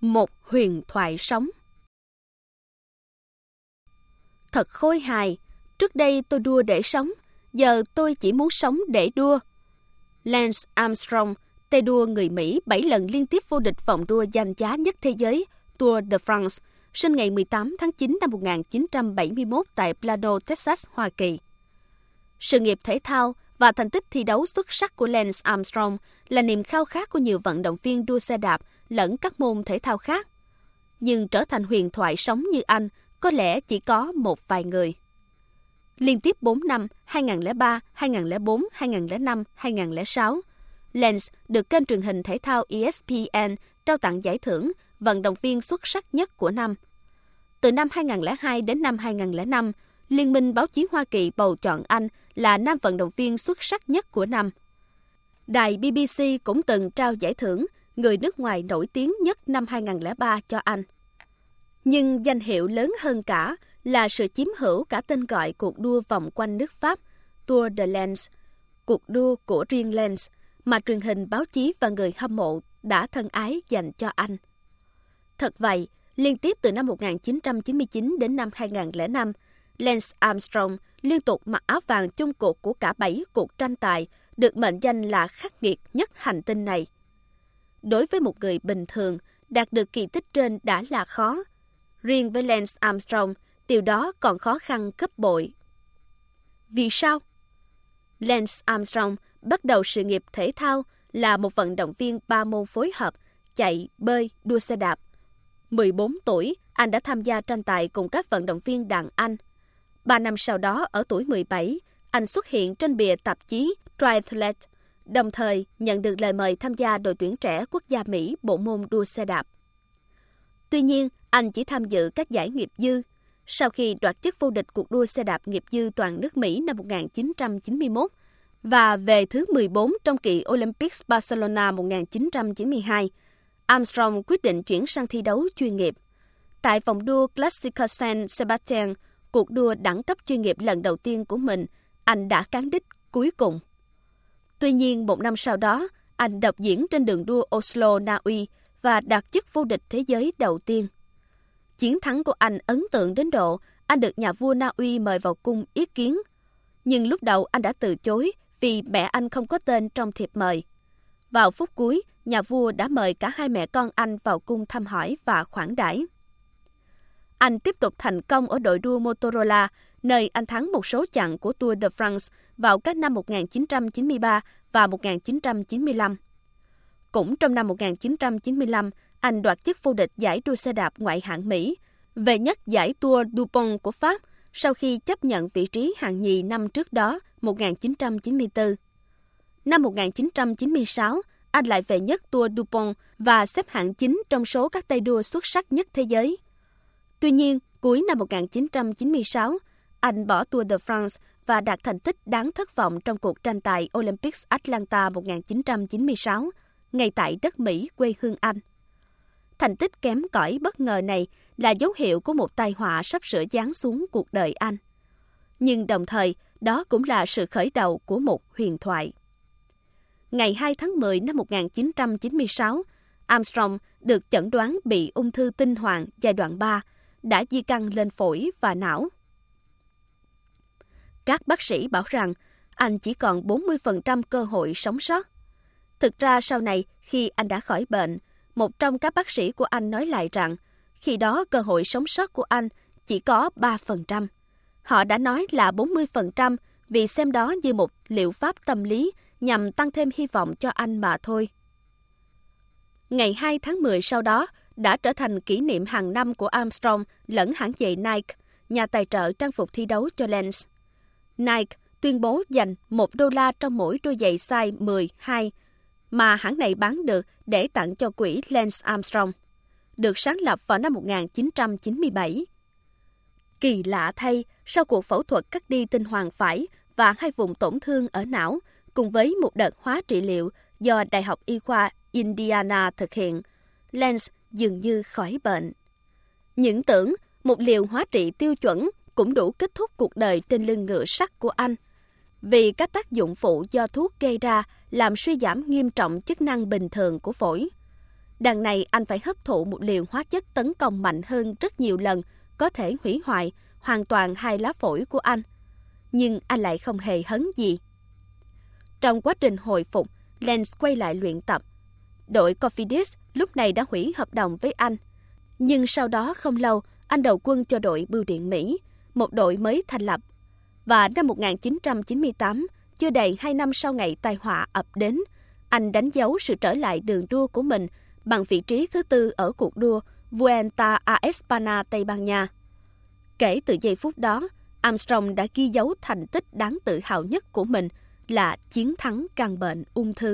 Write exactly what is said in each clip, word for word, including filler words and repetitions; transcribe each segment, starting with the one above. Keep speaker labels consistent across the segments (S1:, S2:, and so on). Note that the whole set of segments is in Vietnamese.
S1: Một huyền thoại sống. Thật khôi hài, trước đây tôi đua để sống, giờ tôi chỉ muốn sống để đua. Lance Armstrong, tay đua người Mỹ bảy lần liên tiếp vô địch vòng đua danh giá nhất thế giới Tour de France, sinh ngày mười tám tháng chín năm một nghìn chín trăm bảy mươi mốt tại Plano, Texas, Hoa Kỳ. Sự nghiệp thể thao và thành tích thi đấu xuất sắc của Lance Armstrong là niềm khao khát của nhiều vận động viên đua xe đạp lẫn các môn thể thao khác. Nhưng trở thành huyền thoại sống như anh có lẽ chỉ có một vài người. Liên tiếp bốn năm hai nghìn không trăm lẻ ba, hai nghìn không trăm lẻ bốn, hai nghìn không trăm lẻ năm, hai nghìn không trăm lẻ sáu, Lance được kênh truyền hình thể thao E S P N trao tặng giải thưởng vận động viên xuất sắc nhất của năm. Từ năm hai nghìn không trăm lẻ hai đến năm hai nghìn không trăm lẻ năm, Liên minh báo chí Hoa Kỳ bầu chọn anh là nam vận động viên xuất sắc nhất của năm. Đài B B C cũng từng trao giải thưởng người nước ngoài nổi tiếng nhất năm hai nghìn không trăm lẻ ba cho anh. Nhưng danh hiệu lớn hơn cả là sự chiếm hữu cả tên gọi cuộc đua vòng quanh nước Pháp Tour de Lance, cuộc đua của riêng Lance mà truyền hình, báo chí và người hâm mộ đã thân ái dành cho anh. Thật vậy, liên tiếp từ năm một nghìn chín trăm chín mươi chín đến năm hai nghìn không trăm lẻ năm, Lance Armstrong liên tục mặc áo vàng chung cuộc của cả bảy cuộc tranh tài, được mệnh danh là khắc nghiệt nhất hành tinh này. Đối với một người bình thường, đạt được kỳ tích trên đã là khó. Riêng với Lance Armstrong, điều đó còn khó khăn gấp bội. Vì sao? Lance Armstrong bắt đầu sự nghiệp thể thao là một vận động viên ba môn phối hợp, chạy, bơi, đua xe đạp. mười bốn tuổi, anh đã tham gia tranh tài cùng các vận động viên đàn anh. Ba năm sau đó, ở tuổi mười bảy, anh xuất hiện trên bìa tạp chí Triathlete, đồng thời nhận được lời mời tham gia đội tuyển trẻ quốc gia Mỹ bộ môn đua xe đạp. Tuy nhiên, anh chỉ tham dự các giải nghiệp dư. Sau khi đoạt chức vô địch cuộc đua xe đạp nghiệp dư toàn nước Mỹ năm một nghìn chín trăm chín mươi mốt và về thứ mười bốn trong kỳ Olympics Barcelona một nghìn chín trăm chín mươi hai, Armstrong quyết định chuyển sang thi đấu chuyên nghiệp. Tại vòng đua Classica San Sebastian, cuộc đua đẳng cấp chuyên nghiệp lần đầu tiên của mình, anh đã cán đích cuối cùng. Tuy nhiên, một năm sau đó, anh độc diễn trên đường đua Oslo, Na Uy và đạt chức vô địch thế giới đầu tiên. Chiến thắng của anh ấn tượng đến độ anh được nhà vua Na Uy mời vào cung yết kiến. Nhưng lúc đầu anh đã từ chối vì mẹ anh không có tên trong thiệp mời. Vào phút cuối, nhà vua đã mời cả hai mẹ con anh vào cung thăm hỏi và khoản đãi. Anh tiếp tục thành công ở đội đua Motorola, nơi anh thắng một số chặng của Tour de France vào các năm một nghìn chín trăm chín mươi ba và một nghìn chín trăm chín mươi lăm. Cũng trong năm một nghìn chín trăm chín mươi lăm, anh đoạt chức vô địch giải đua xe đạp ngoại hạng Mỹ, về nhất giải Tour du Pont của Pháp sau khi chấp nhận vị trí hạng nhì năm trước đó, một nghìn chín trăm chín mươi tư. Năm một nghìn chín trăm chín mươi sáu, anh lại về nhất Tour du Pont và xếp hạng chín trong số các tay đua xuất sắc nhất thế giới. Tuy nhiên, cuối năm một nghìn chín trăm chín mươi sáu, anh bỏ Tour de France và đạt thành tích đáng thất vọng trong cuộc tranh tài Olympics Atlanta một nghìn chín trăm chín mươi sáu, ngay tại đất Mỹ quê hương anh. Thành tích kém cỏi bất ngờ này là dấu hiệu của một tai họa sắp sửa giáng xuống cuộc đời anh. Nhưng đồng thời, đó cũng là sự khởi đầu của một huyền thoại. Ngày hai tháng mười năm một nghìn chín trăm chín mươi sáu, Armstrong được chẩn đoán bị ung thư tinh hoàn giai đoạn ba, đã di căn lên phổi và não. Các bác sĩ bảo rằng anh chỉ còn bốn mươi phần trăm cơ hội sống sót. Thực ra sau này, khi anh đã khỏi bệnh, một trong các bác sĩ của anh nói lại rằng khi đó cơ hội sống sót của anh chỉ có ba phần trăm. Họ đã nói là bốn mươi phần trăm vì xem đó như một liệu pháp tâm lý nhằm tăng thêm hy vọng cho anh mà thôi. Ngày hai tháng mười sau đó đã trở thành kỷ niệm hàng năm của Armstrong lẫn hãng giày Nike, nhà tài trợ trang phục thi đấu cho Lance. Nike tuyên bố dành một đô la trong mỗi đôi giày size mười hai mà hãng này bán được để tặng cho quỹ Lance Armstrong, được sáng lập vào năm một nghìn chín trăm chín mươi bảy. Kỳ lạ thay, sau cuộc phẫu thuật cắt đi tinh hoàn phải và hai vùng tổn thương ở não, cùng với một đợt hóa trị liệu do Đại học Y khoa Indiana thực hiện, Lance dường như khỏi bệnh. Những tưởng một liều hóa trị tiêu chuẩn cũng đủ kết thúc cuộc đời trên lưng ngựa sắt của anh, vì các tác dụng phụ do thuốc gây ra làm suy giảm nghiêm trọng chức năng bình thường của phổi. Đằng này anh phải hấp thụ một liều hóa chất tấn công mạnh hơn rất nhiều lần, có thể hủy hoại hoàn toàn hai lá phổi của anh. Nhưng anh lại không hề hấn gì. Trong quá trình hồi phục, Lance quay lại luyện tập. Đội Cofidis lúc này đã hủy hợp đồng với anh. Nhưng sau đó không lâu, anh đầu quân cho đội Bưu điện Mỹ, một đội mới thành lập. Và năm một nghìn chín trăm chín mươi tám, chưa đầy hai năm sau ngày tai họa ập đến, anh đánh dấu sự trở lại đường đua của mình bằng vị trí thứ tư ở cuộc đua Vuelta a España, Tây Ban Nha. Kể từ giây phút đó, Armstrong đã ghi dấu thành tích đáng tự hào nhất của mình là chiến thắng căn bệnh ung thư.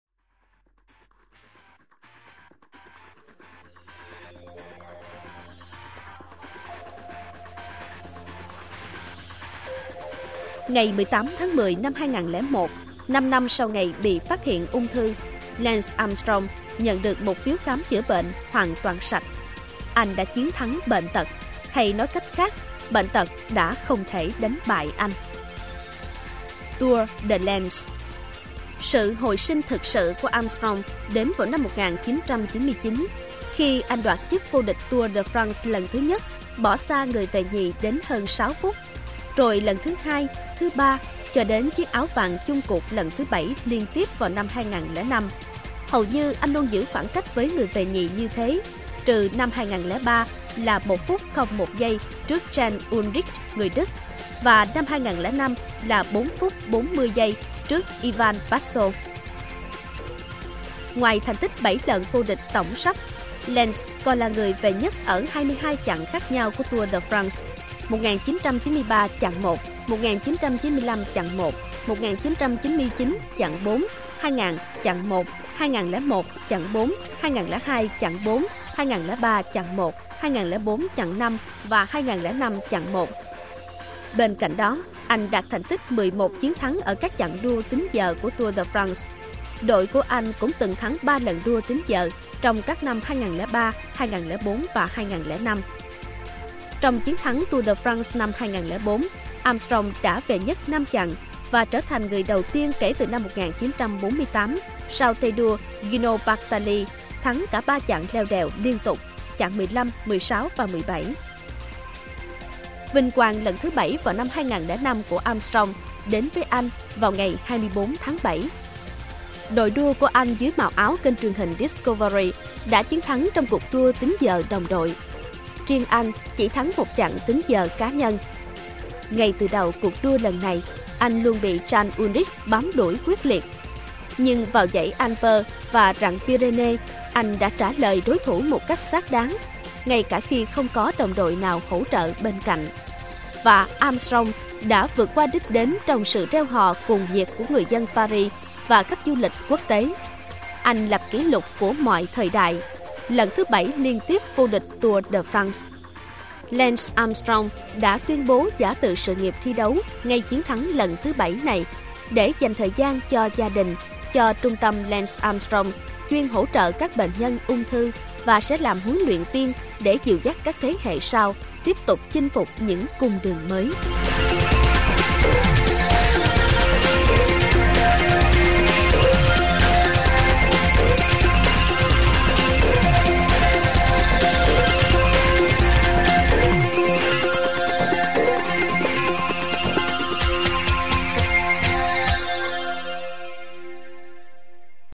S1: Ngày mười tám tháng mười năm hai nghìn không trăm lẻ một, năm năm sau ngày bị phát hiện ung thư, Lance Armstrong nhận được một phiếu khám chữa bệnh hoàn toàn sạch. Anh đã chiến thắng bệnh tật, hay nói cách khác, bệnh tật đã không thể đánh bại anh. Tour de Lance. Sự hồi sinh thực sự của Armstrong đến vào năm một nghìn chín trăm chín mươi chín, khi anh đoạt chức vô địch Tour de France lần thứ nhất, bỏ xa người về nhì đến hơn sáu phút. Rồi lần thứ hai, thứ ba, cho đến chiếc áo vàng chung cuộc lần thứ bảy liên tiếp vào năm hai nghìn không trăm lẻ năm. Hầu như anh luôn giữ khoảng cách với người về nhì như thế, trừ năm hai nghìn không trăm lẻ ba là một phút không một giây trước Jan Ullrich, người Đức, và năm hai nghìn không trăm lẻ năm là bốn phút bốn mươi giây trước Ivan Basso. Ngoài thành tích bảy lần vô địch tổng sắp, Lance còn là người về nhất ở hai mươi hai chặng khác nhau của Tour de France. một nghìn chín trăm chín mươi ba chặng một, một nghìn chín trăm chín mươi lăm chặng một, một nghìn chín trăm chín mươi chín chặng bốn, hai nghìn chặng một, hai nghìn không trăm lẻ một chặng bốn, hai nghìn không trăm lẻ hai chặng bốn, hai nghìn không trăm lẻ ba chặng một, hai nghìn không trăm lẻ bốn chặng năm và hai nghìn không trăm lẻ năm chặng một. Bên cạnh đó, anh đạt thành tích mười một chiến thắng ở các chặng đua tính giờ của Tour de France. Đội của anh cũng từng thắng ba lần đua tính giờ trong các năm hai nghìn không trăm lẻ ba, hai nghìn không trăm lẻ bốn và hai nghìn không trăm lẻ năm. Trong chiến thắng Tour de France năm hai nghìn không trăm lẻ bốn, Armstrong đã về nhất năm chặng và trở thành người đầu tiên kể từ năm một nghìn chín trăm bốn mươi tám, sau tay đua Gino Bartali, thắng cả ba chặng leo đèo liên tục, chặng mười lăm, mười sáu và mười bảy. Vinh quang lần thứ bảy vào năm hai nghìn không trăm lẻ năm của Armstrong đến với anh vào ngày hai mươi bốn tháng bảy. Đội đua của anh dưới màu áo kênh truyền hình Discovery đã chiến thắng trong cuộc đua tính giờ đồng đội. Riêng anh chỉ thắng một chặng tính giờ cá nhân. Ngay từ đầu cuộc đua lần này, anh luôn bị Jan Ullrich bám đuổi quyết liệt. Nhưng vào dãy Alpes và rặng Pyrenees, anh đã trả lời đối thủ một cách xác đáng, ngay cả khi không có đồng đội nào hỗ trợ bên cạnh. Và Armstrong đã vượt qua đích đến trong sự reo hò cuồng nhiệt của người dân Paris và khách du lịch quốc tế. Anh lập kỷ lục của mọi thời đại, lần thứ bảy liên tiếp vô địch Tour de France. Lance Armstrong đã tuyên bố giã từ sự nghiệp thi đấu ngay chiến thắng lần thứ bảy này để dành thời gian cho gia đình, cho trung tâm Lance Armstrong chuyên hỗ trợ các bệnh nhân ung thư và sẽ làm huấn luyện viên để dìu dắt các thế hệ sau tiếp tục chinh phục những cung đường mới.